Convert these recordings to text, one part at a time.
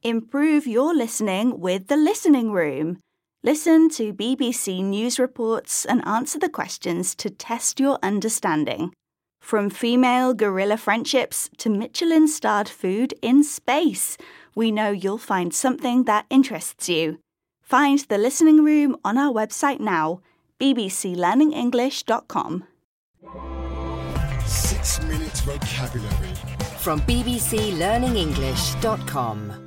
Improve your listening with the Listening Room. Listen to BBC News reports and answer the questions to test your understanding. From female gorilla friendships to Michelin-starred food in space, we know you'll find something that interests you. Find the Listening Room on our website now, bbclearningenglish.com. 6 Minute Vocabulary from bbclearningenglish.com.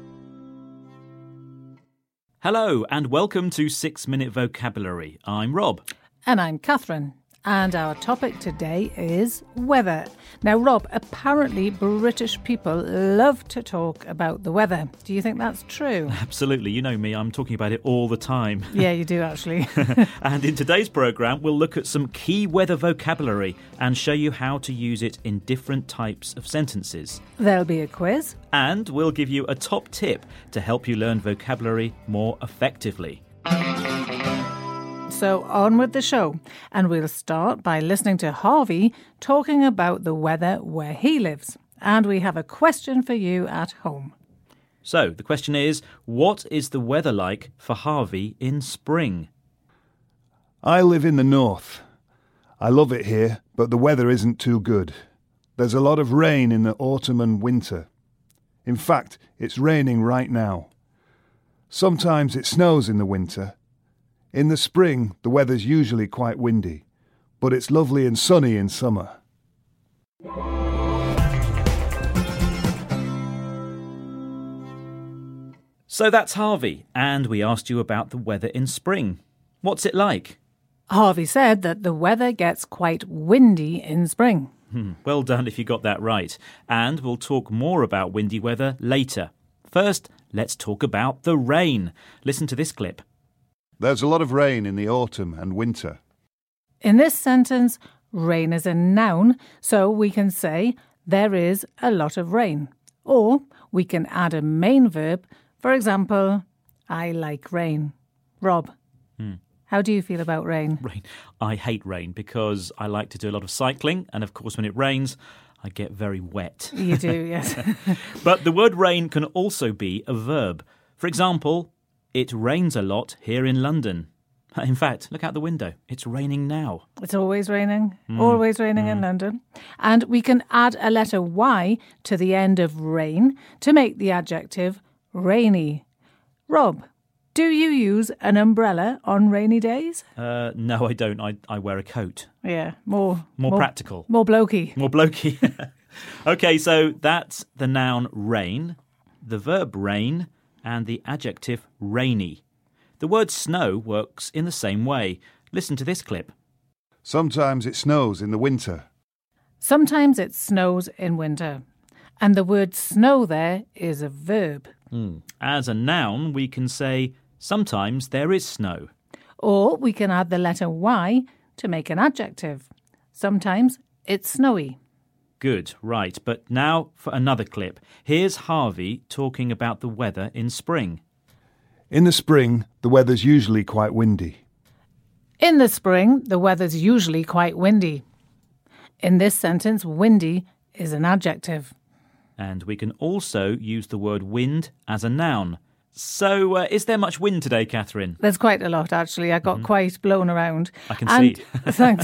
Hello and welcome to 6 Minute Vocabulary. I'm Rob. And I'm Catherine. And our topic today is weather. Now, Rob, apparently British people love to talk about the weather. Do you think that's true? Absolutely. You know me, I'm talking about it all the time. Yeah, you do actually. And in today's programme, we'll look at some key weather vocabulary and show you how to use it in different types of sentences. There'll be a quiz. And we'll give you a top tip to help you learn vocabulary more effectively. So on with the show, and we'll start by listening to Harvey talking about the weather where he lives. And we have a question for you at home. So the question is, what is the weather like for Harvey in spring? I live in the north. I love it here, but the weather isn't too good. There's a lot of rain in the autumn and winter. In fact, it's raining right now. Sometimes it snows in the winter. In the spring, the weather's usually quite windy, but it's lovely and sunny in summer. So that's Harvey, and we asked you about the weather in spring. What's it like? Harvey said that the weather gets quite windy in spring. Well done if you got that right. And we'll talk more about windy weather later. First, let's talk about the rain. Listen to this clip. There's a lot of rain in the autumn and winter. In this sentence, rain is a noun, so we can say there is a lot of rain. Or we can add a main verb. For example, I like rain. Rob, how do you feel about rain? Rain. I hate rain because I like to do a lot of cycling, and of course when it rains, I get very wet. You do, yes. But the word rain can also be a verb. For example, it rains a lot here in London. In fact, look out the window. It's raining now. It's always raining. Always raining in London. And we can add a letter Y to the end of rain to make the adjective rainy. Rob, do you use an umbrella on rainy days? No, I don't. I wear a coat. Yeah, more practical. More blokey. More blokey. Okay, so that's the noun rain, the verb rain, and the adjective rainy. The word snow works in the same way. Listen to this clip. Sometimes it snows in the winter. Sometimes it snows in winter. And the word snow there is a verb. As a noun, we can say, sometimes there is snow. Or we can add the letter Y to make an adjective. Sometimes it's snowy. Good, right. But now for another clip. Here's Harvey talking about the weather in spring. In the spring, the weather's usually quite windy. In the spring, the weather's usually quite windy. In this sentence, windy is an adjective. And we can also use the word wind as a noun. So, is there much wind today, Catherine? There's quite a lot, actually. I got quite blown around. I can see. Thanks.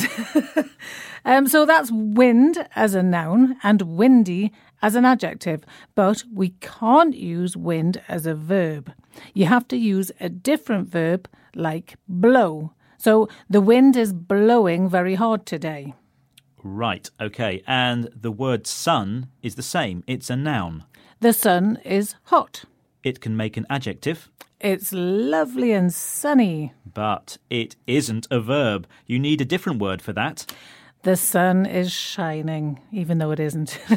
So that's wind as a noun and windy as an adjective. But we can't use wind as a verb. You have to use a different verb like blow. So the wind is blowing very hard today. Right, okay. And the word sun is the same. It's a noun. The sun is hot. It can make an adjective. It's lovely and sunny. But it isn't a verb. You need a different word for that. The sun is shining, even though it isn't. 6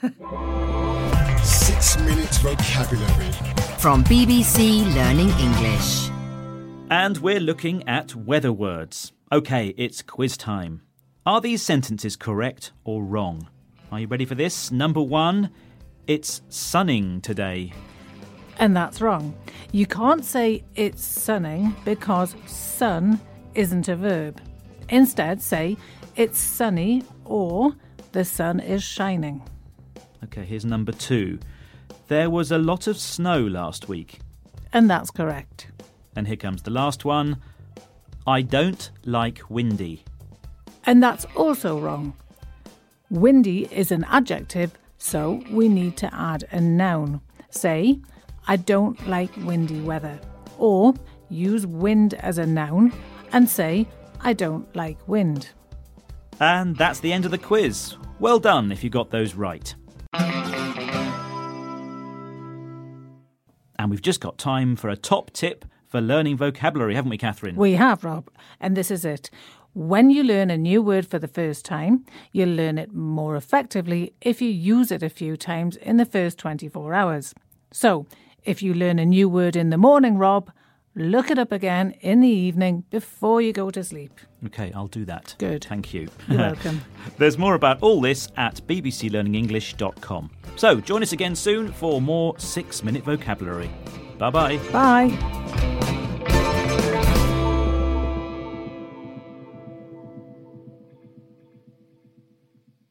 Minute Vocabulary from BBC Learning English. And we're looking at weather words. Okay, it's quiz time. Are these sentences correct or wrong? Are you ready for this? Number 1, it's sunning today. And that's wrong. You can't say it's sunning because sun isn't a verb. Instead, say it's sunny or the sun is shining. Okay, here's number 2. There was a lot of snow last week. And that's correct. And here comes the last one. I don't like windy. And that's also wrong. Windy is an adjective, so we need to add a noun. Say, I don't like windy weather. Or use wind as a noun and say, I don't like wind. And that's the end of the quiz. Well done if you got those right. And we've just got time for a top tip for learning vocabulary, haven't we, Catherine? We have, Rob, and this is it. When you learn a new word for the first time, you'll learn it more effectively if you use it a few times in the first 24 hours. So, if you learn a new word in the morning, Rob, look it up again in the evening before you go to sleep. OK, I'll do that. Good. Thank you. You're welcome. There's more about all this at bbclearningenglish.com. So join us again soon for more 6-Minute Vocabulary. Bye-bye. Bye.